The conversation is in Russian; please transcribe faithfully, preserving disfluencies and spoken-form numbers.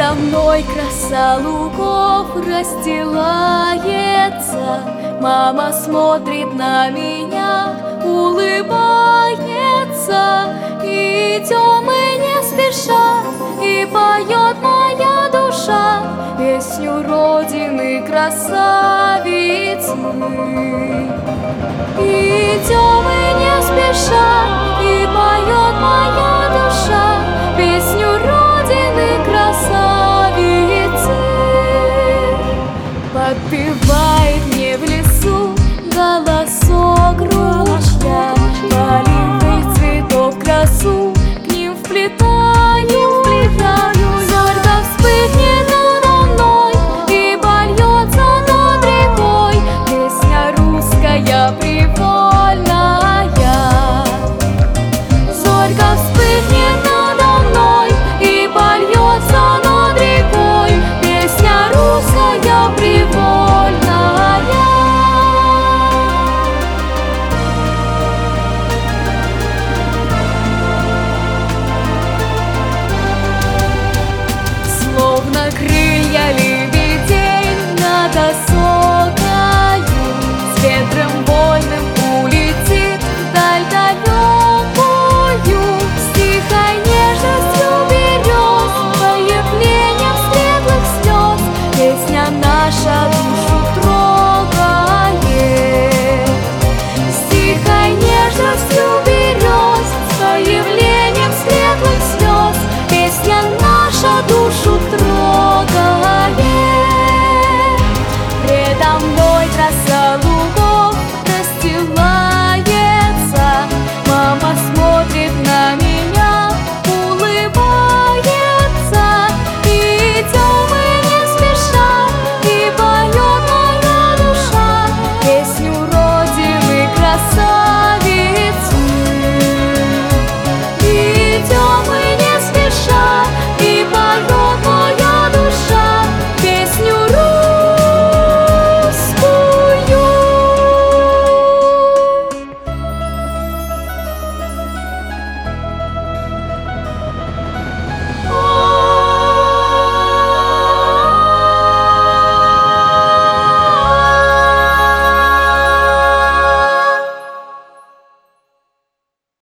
За мной краса лугов расстилается, мама смотрит на меня, улыбается. Идем мы не спеша, и поет моя душа песню Родины красавицы. Идем мы не спеша, и поет моя душа песню Родины.